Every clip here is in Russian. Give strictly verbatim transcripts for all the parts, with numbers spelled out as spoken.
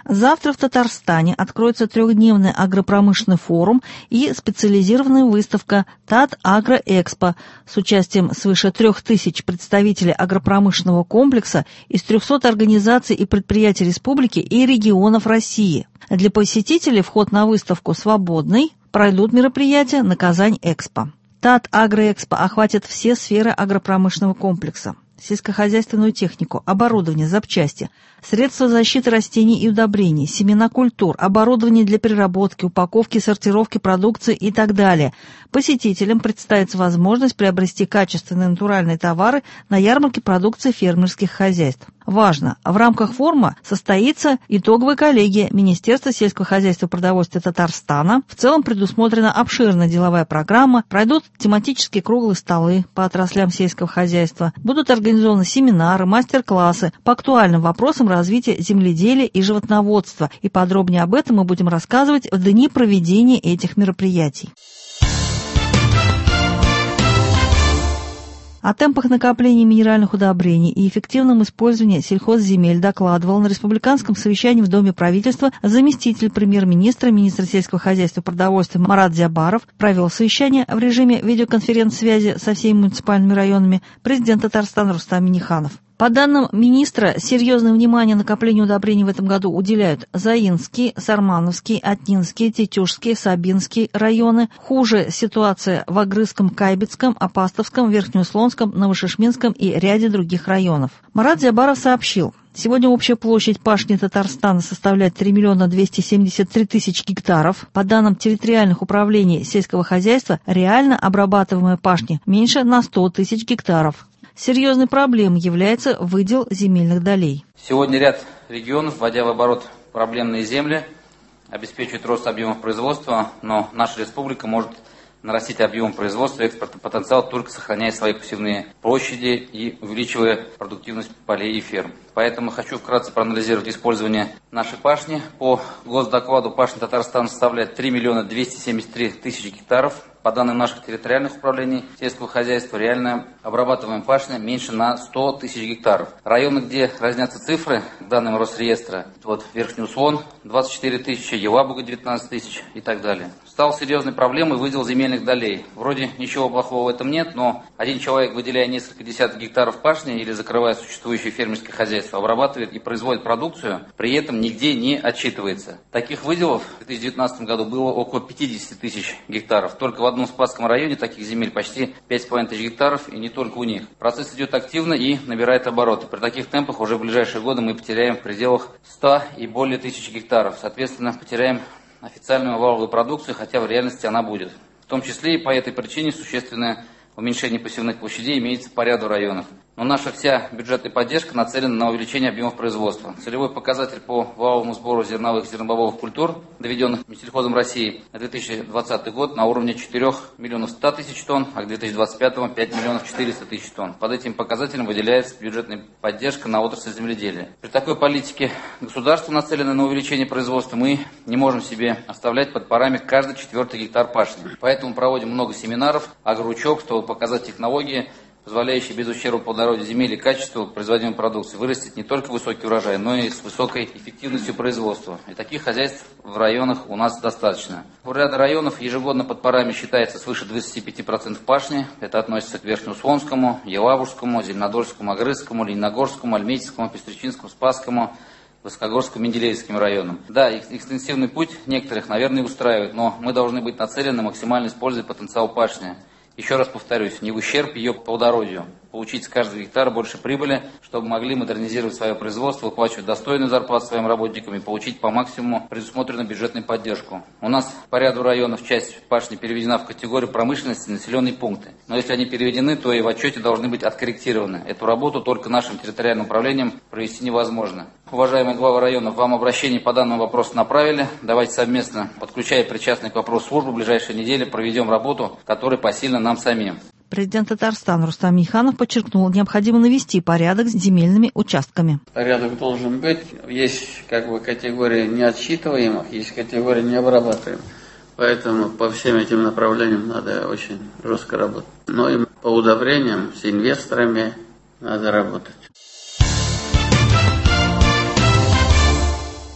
Завтра в Татарстане откроется трехдневный агропромышленный форум и специализированная выставка «Татагроэкспо» с участием свыше трех тысяч представителей агропромышленного комплекса из трехсот организаций и предприятий республики и регионов России. Для посетителей вход на выставку свободный, пройдут мероприятия на Казань-Экспо. Татагроэкспо охватит все сферы агропромышленного комплекса. Сельскохозяйственную технику, оборудование, запчасти, средства защиты растений и удобрений, семена культур, оборудование для переработки, упаковки, сортировки продукции и так далее. Посетителям представится возможность приобрести качественные натуральные товары на ярмарке продукции фермерских хозяйств. Важно, в рамках форума состоится итоговая коллегия Министерства сельского хозяйства и продовольствия Татарстана. В целом предусмотрена обширная деловая программа, пройдут тематические круглые столы по отраслям сельского хозяйства, будут организованы семинары, мастер-классы по актуальным вопросам развития земледелия и животноводства. И подробнее об этом мы будем рассказывать в дни проведения этих мероприятий. О темпах накопления минеральных удобрений и эффективном использовании сельхозземель докладывал на республиканском совещании в Доме правительства заместитель премьер-министра, министра сельского хозяйства и продовольствия Марат Зябаров. Провел совещание в режиме видеоконференц-связи со всеми муниципальными районами президент Татарстана Рустам Минниханов. По данным министра, серьезное внимание накоплению удобрений в этом году уделяют Заинский, Сармановский, Атнинский, Тетюшский, Сабинский районы. Хуже ситуация в Агрызском, Кайбицком, Апастовском, Верхнеуслонском, Новошишминском и ряде других районов. Марат Зябаров сообщил, сегодня общая площадь пашни Татарстана составляет три миллиона двести семьдесят три тысячи гектаров. По данным территориальных управлений сельского хозяйства, реально обрабатываемая пашня меньше на сто тысяч гектаров. Серьезной проблемой является выдел земельных долей. Сегодня ряд регионов, вводя в оборот проблемные земли, обеспечивает рост объемов производства, но наша республика может нарастить объем производства и экспортный потенциал, только сохраняя свои посевные площади и увеличивая продуктивность полей и ферм. Поэтому хочу вкратце проанализировать использование нашей пашни. По госдокладу пашня Татарстана составляет три миллиона двести семьдесят три тысячи гектаров. По данным наших территориальных управлений сельского хозяйства, реально обрабатываемая пашня меньше на сто тысяч гектаров. Районы, где разнятся цифры, данным Росреестра, вот Верхний Услон двадцать четыре тысячи, Елабуга девятнадцать тысяч и так далее. Стал серьезной проблемой выдел земельных долей. Вроде ничего плохого в этом нет, но один человек, выделяя несколько десятков гектаров пашни или закрывая существующее фермерское хозяйство, обрабатывает и производит продукцию, при этом нигде не отчитывается. Таких выделов в две тысячи девятнадцатом году было около пятьдесят тысяч гектаров. Только в В одном Спасском районе таких земель почти пять с половиной тысяч гектаров, и не только у них. Процесс идет активно и набирает обороты. При таких темпах уже в ближайшие годы мы потеряем в пределах ста и более тысяч гектаров. Соответственно, потеряем официальную валовую продукцию, хотя в реальности она будет. В том числе и по этой причине существенное уменьшение посевных площадей имеется по ряду районов. Но наша вся бюджетная поддержка нацелена на увеличение объемов производства. Целевой показатель по валовому сбору зерновых и зернобобовых культур, доведенных Минсельхозом России на две тысячи двадцатый год, на уровне четырёх миллионов ста тысяч тонн, а к две тысячи двадцать пятому пять миллионов четыреста тысяч тонн. Под этим показателем выделяется бюджетная поддержка на отрасль земледелия. При такой политике государства, нацеленной на увеличение производства, мы не можем себе оставлять под парами каждый четвертый гектар пашни. Поэтому проводим много семинаров, агроучеб, чтобы показать технологии, позволяющий без ущерба плодородию земель и качеству производимой продукции вырастить не только высокий урожай, но и с высокой эффективностью производства. И таких хозяйств в районах у нас достаточно. У ряда районов ежегодно под парами считается свыше двадцати пяти процентов пашни. Это относится к Верхнеуслонскому, Елабужскому, Зеленодольскому, Агрызскому, Лениногорскому, Альметьевскому, Пестричинскому, Спасскому, Высокогорскому, Менделеевским районам. Да, экстенсивный путь некоторых, наверное, устраивает, но мы должны быть нацелены максимально использовать потенциал пашни. Еще раз повторюсь, не в ущерб ее плодородию. Получить с каждого гектара больше прибыли, чтобы могли модернизировать свое производство, выплачивать достойную зарплату своим работникам и получить по максимуму предусмотренную бюджетную поддержку. У нас по ряду районов часть пашни переведена в категорию промышленности и населенные пункты. Но если они переведены, то и в отчете должны быть откорректированы. Эту работу только нашим территориальным управлением провести невозможно. Уважаемые главы районов, вам обращение по данному вопросу направили. Давайте совместно, подключая причастные к вопросу службы, в ближайшие недели проведем работу, которая посильна нам самим. Президент Татарстана Рустам Минниханов подчеркнул, необходимо навести порядок с земельными участками. Порядок должен быть. Есть как бы категории неотсчитываемых, есть категории необрабатываемых. Поэтому по всем этим направлениям надо очень жестко работать. Но и по удобрениям с инвесторами надо работать.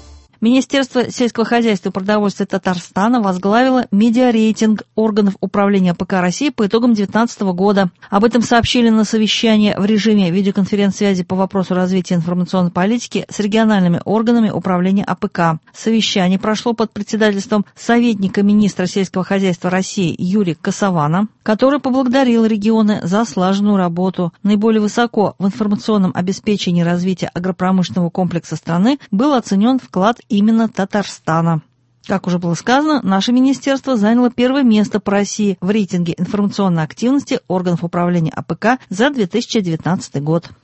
Министерство сельского хозяйства и продовольствия Татарстана возглавило медиарейтинг органов управления АПК России по итогам две тысячи девятнадцатого года. Об этом сообщили на совещании в режиме видеоконференц-связи по вопросу развития информационной политики с региональными органами управления АПК. Совещание прошло под председательством советника министра сельского хозяйства России Юрия Косована, который поблагодарил регионы за слаженную работу. Наиболее высоко в информационном обеспечении развития агропромышленного комплекса страны был оценен вклад именно Татарстана. Как уже было сказано, наше министерство заняло первое место по России в рейтинге информационной активности органов управления АПК за две тысячи девятнадцатый год.